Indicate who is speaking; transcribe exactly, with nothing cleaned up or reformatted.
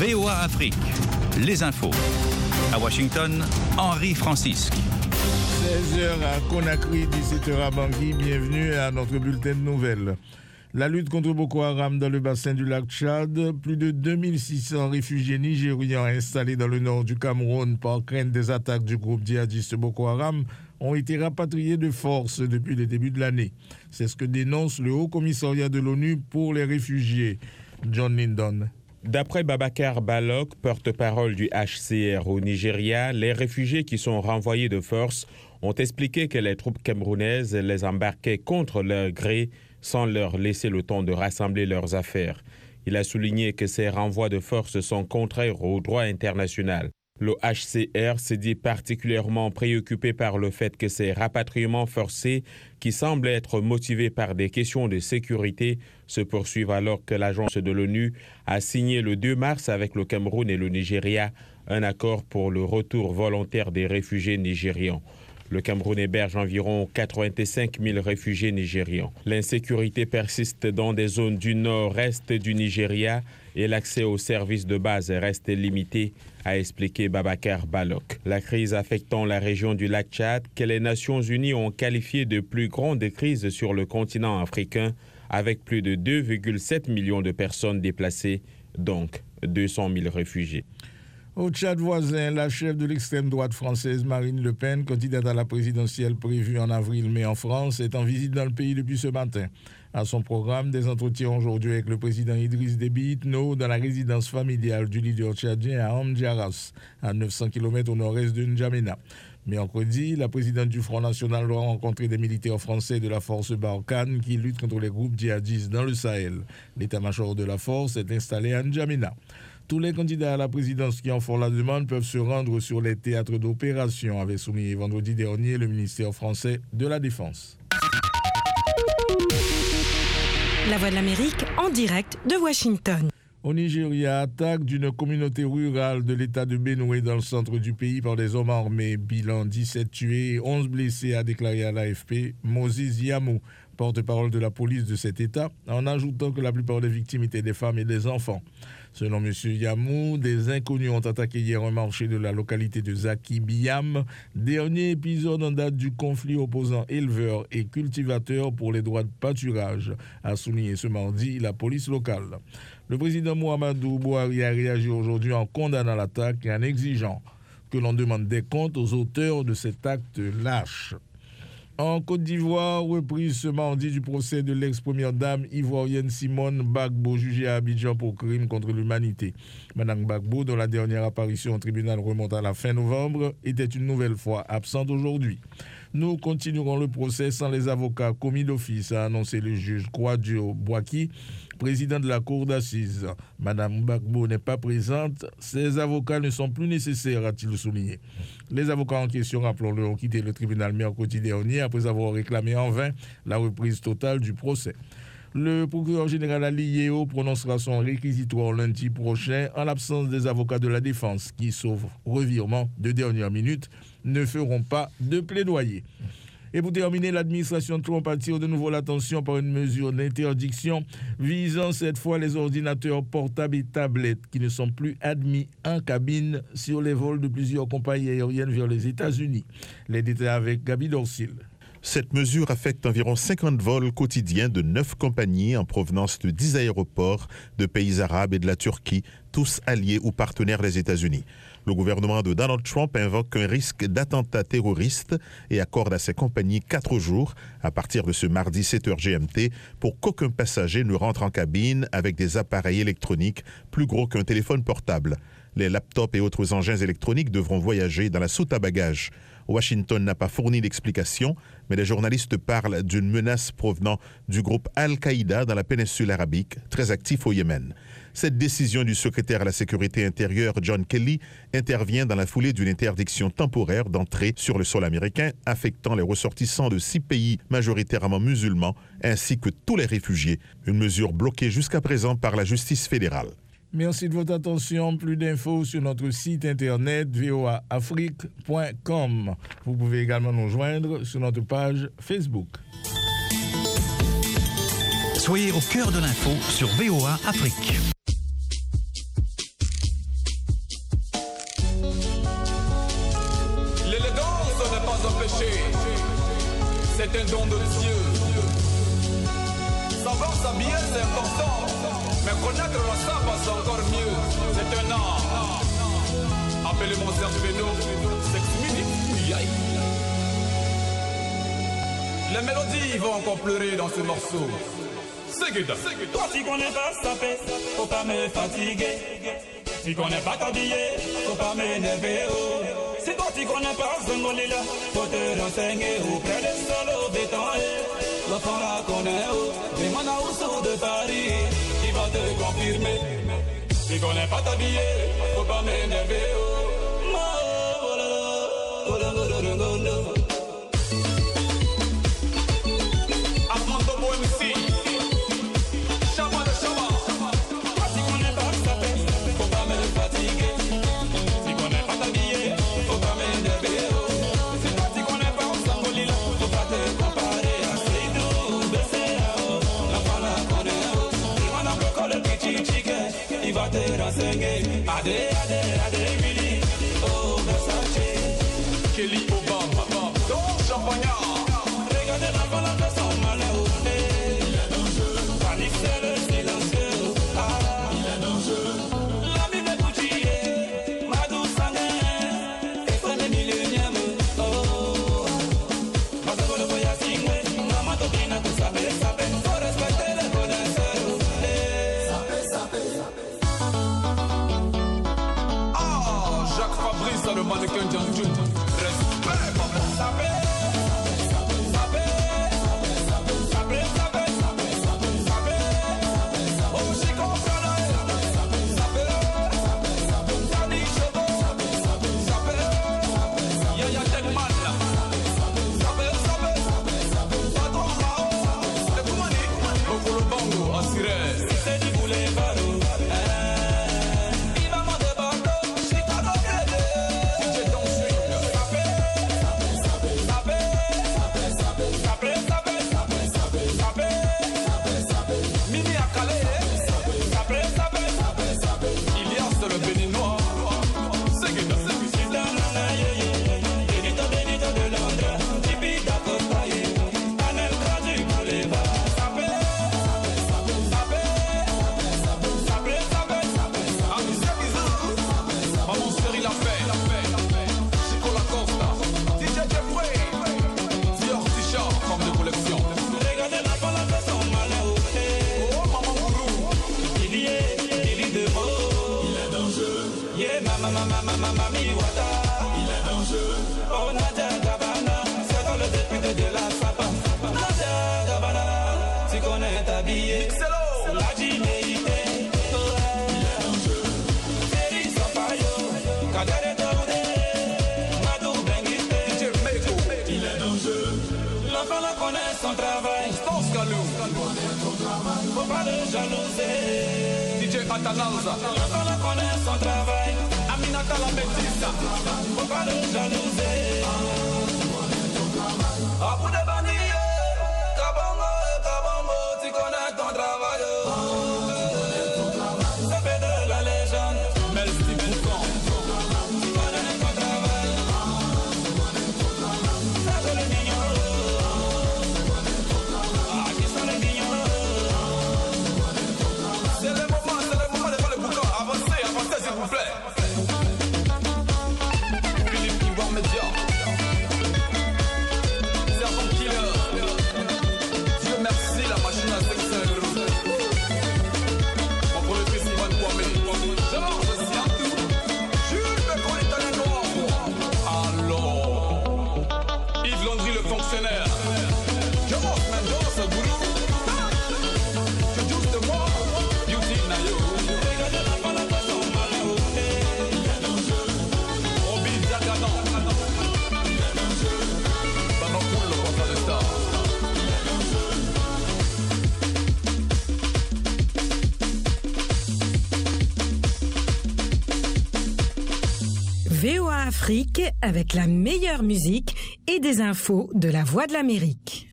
Speaker 1: V O A Afrique, les infos. À Washington, Henri Francisque.
Speaker 2: seize heures à Conakry, dix-sept heures à Bangui. Bienvenue à notre bulletin de nouvelles. La lutte contre Boko Haram dans le bassin du lac Tchad. Plus de deux mille six cents réfugiés nigérians installés dans le nord du Cameroun par crainte des attaques du groupe djihadiste Boko Haram ont été rapatriés de force depuis le début de l'année. C'est ce que dénonce le Haut Commissariat de l'ONU pour les réfugiés, John Lyndon.
Speaker 3: D'après Babacar Balok, porte-parole du H C R au Nigeria, les réfugiés qui sont renvoyés de force ont expliqué que les troupes camerounaises les embarquaient contre leur gré sans leur laisser le temps de rassembler leurs affaires. Il a souligné que ces renvois de force sont contraires au droit international. Le H C R s'est dit particulièrement préoccupé par le fait que ces rapatriements forcés, qui semblent être motivés par des questions de sécurité, se poursuivent alors que l'agence de l'ONU a signé le deux mars avec le Cameroun et le Nigeria un accord pour le retour volontaire des réfugiés nigérians. Le Cameroun héberge environ quatre-vingt-cinq mille réfugiés nigérians. L'insécurité persiste dans des zones du nord-est du Nigeria et l'accès aux services de base reste limité, a expliqué Babacar Balok. La crise affectant la région du lac Tchad, que les Nations Unies ont qualifiée de plus grande crise sur le continent africain, avec plus de deux virgule sept millions de personnes déplacées, donc deux cent mille réfugiés.
Speaker 2: Au Tchad voisin, la chef de l'extrême droite française Marine Le Pen, candidate à la présidentielle prévue en avril-mai en France, est en visite dans le pays depuis ce matin. À son programme, des entretiens aujourd'hui avec le président Idriss Déby Itno dans la résidence familiale du leader tchadien à Amdjaras, à neuf cents kilomètres au nord-est de N'Djamena. Mercredi, la présidente du Front National doit rencontrer des militaires français de la force Barkhane qui luttent contre les groupes djihadistes dans le Sahel. L'état-major de la force est installé à N'Djamena. Tous les candidats à la présidence qui en font la demande peuvent se rendre sur les théâtres d'opération, avait souligné vendredi dernier le ministère français de la Défense.
Speaker 4: La Voix de l'Amérique en direct de Washington.
Speaker 2: Au Nigeria, attaque d'une communauté rurale de l'État de Benue dans le centre du pays par des hommes armés. Bilan dix-sept tués et onze blessés, a déclaré à l'A F P Moses Yamou, porte-parole de la police de cet État, en ajoutant que la plupart des victimes étaient des femmes et des enfants. Selon M. Yamou, des inconnus ont attaqué hier un marché de la localité de Zaki Biam, dernier épisode en date du conflit opposant éleveurs et cultivateurs pour les droits de pâturage, a souligné ce mardi la police locale. Le président Muhammadu Buhari a réagi aujourd'hui en condamnant l'attaque et en exigeant que l'on demande des comptes aux auteurs de cet acte lâche. En Côte d'Ivoire, reprise ce mardi du procès de l'ex-première dame ivoirienne Simone Gbagbo, jugée à Abidjan pour crime contre l'humanité. Madame Gbagbo, dont la dernière apparition au tribunal remonte à la fin novembre, était une nouvelle fois absente aujourd'hui. Nous continuerons le procès sans les avocats commis d'office, a annoncé le juge Kouadio Bouaki, président de la cour d'assises. Madame Gbagbo n'est pas présente, ses avocats ne sont plus nécessaires, a-t-il souligné. Les avocats en question, rappelons-le, ont quitté le tribunal mercredi dernier après avoir réclamé en vain la reprise totale du procès. Le procureur général Ali Yeo prononcera son réquisitoire lundi prochain en l'absence des avocats de la défense qui, sauf revirement de dernière minute, ne feront pas de plaidoyer. Et pour terminer, l'administration Trump attire de nouveau l'attention par une mesure d'interdiction visant cette fois les ordinateurs portables et tablettes qui ne sont plus admis en cabine sur les vols de plusieurs compagnies aériennes vers les États-Unis. Les détails avec Gabi Dorsil.
Speaker 5: Cette mesure affecte environ cinquante vols quotidiens de neuf compagnies en provenance de dix aéroports de pays arabes et de la Turquie, tous alliés ou partenaires des États-Unis. Le gouvernement de Donald Trump invoque un risque d'attentat terroriste et accorde à ces compagnies quatre jours, à partir de ce mardi sept heures G M T, pour qu'aucun passager ne rentre en cabine avec des appareils électroniques plus gros qu'un téléphone portable. Les laptops et autres engins électroniques devront voyager dans la soute à bagages. Washington n'a pas fourni d'explication, mais les journalistes parlent d'une menace provenant du groupe Al-Qaïda dans la péninsule arabique, très actif au Yémen. Cette décision du secrétaire à la sécurité intérieure John Kelly intervient dans la foulée d'une interdiction temporaire d'entrée sur le sol américain affectant les ressortissants de six pays majoritairement musulmans ainsi que tous les réfugiés, une mesure bloquée jusqu'à présent par la justice fédérale.
Speaker 2: Merci de votre attention. Plus d'infos sur notre site internet v o a afrique point com. Vous pouvez également nous joindre sur notre page Facebook.
Speaker 1: Soyez au cœur de l'info sur V O A Afrique.
Speaker 6: prêcher, c'est un don de Dieu. Savoir s'habiller c'est important, mais connaître la saba c'est encore mieux. C'est un art. Appelez-moi Serge Beno, sex minutes. Les mélodies vont encore pleurer dans ce morceau. C'est good.
Speaker 7: Toi tu connais pas saper, faut pas me fatiguer. Tu connais pas t'habiller, faut pas m'énerver. Oh. Si toi tu connais pas Zongolila, faut te renseigner auprès des solos béton. L'enfant la connaît, oh. Les Manaussou de Paris, il va te confirmer. Tu connais pas t'habiller, faut pas m'énerver. Oh.
Speaker 6: Armando Bo M C, Chama de Chama.
Speaker 7: Tu connais pas saper, faut pas me fatiguer. Tu connais pas t'habiller, faut pas m'énerver. Si toi tu connais pas Zongolila, faut pas te comparer à Seydou de C A O. L'enfant la connaît, il m'en a bloqué le petit chicken. Il va te renseigner. Adé, adé, adé, Billy. Oh, Versace.
Speaker 6: Kelly Obama, Don Champagnat.
Speaker 7: Regardez l'enfant la fait son malin au nez. Il est dangereux. Panique c'est le silencieux. Ah, il est dangereux. L'ami de Gucci, Madou Sanguin. Extrême millénium. Oh, parce que le voyage signé. Maman t'obline à tout saper, saper. Faut respecter les connaisseurs. Saper, saper.
Speaker 6: Ah, Jacques Fabrice, le mannequin Djanjou. Respect, papa.
Speaker 7: Saper.
Speaker 6: D J Atanalza,
Speaker 7: l'enfant la connaît son travail.
Speaker 6: Aminata la métisse,
Speaker 7: faut pas le jalouser.
Speaker 6: à bout de bandits, Kabongo, Kabongo, tu connais ton travail.
Speaker 7: Ça fait de la légende.
Speaker 6: Mel Steve Boucan,
Speaker 7: Tu connais ton travail. Ça c'est le mignon. Ah, qui sont les mignons.
Speaker 6: c'est le moment, c'est le moment de faire le boucan. Avancez, avancez s'il vous plaît. Philippe Ivoire Média, Servant Killer, Dieu merci la machine à sexer. Mon productrice Ivan Kwame, Georges Siantou, Jules Becon l'Italien noir. Alors, Yves Landry le fonctionnaire, Joss Mendoza Gourou, je douce de moi, Beauty Nayo,
Speaker 7: Regardez l'enfant la fait son malin au nez.
Speaker 6: Roby Diagadan, Banopoul le porteur de star.
Speaker 4: V O A Afrique avec la meilleure musique et des infos de la Voix de l'Amérique.